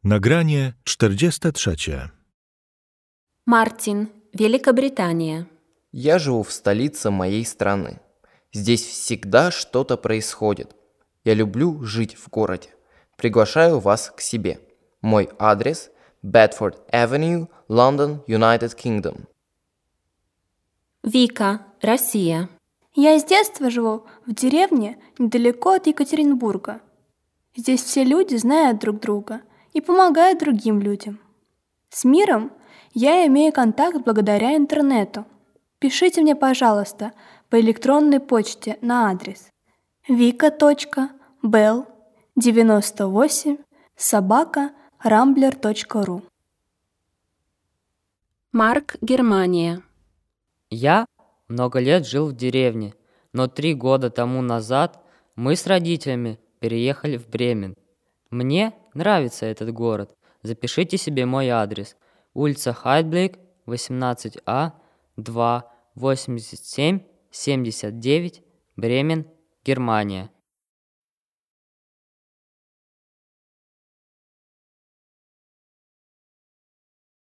Nagranie 43. Мартин, Великобритания. Я живу в столице моей страны. Здесь всегда что-то происходит. Я люблю жить в городе. Приглашаю вас к себе. Мой адрес – Bedford Avenue, London, United Kingdom. Вика, Россия. Я с детства живу в деревне недалеко от Екатеринбурга. Здесь все люди знают друг друга и помогают другим людям. С миром я имею контакт благодаря интернету. Пишите мне, пожалуйста, по электронной почте на адрес vika.bell98@rambler.ru. Марк, Германия. Я много лет жил в деревне, но 3 года тому назад мы с родителями переехали в Бремен. Мне нравится этот город. Запишите себе мой адрес. Улица Хайдблейк, 18А, 2, 87, 79, Бремен, Германия.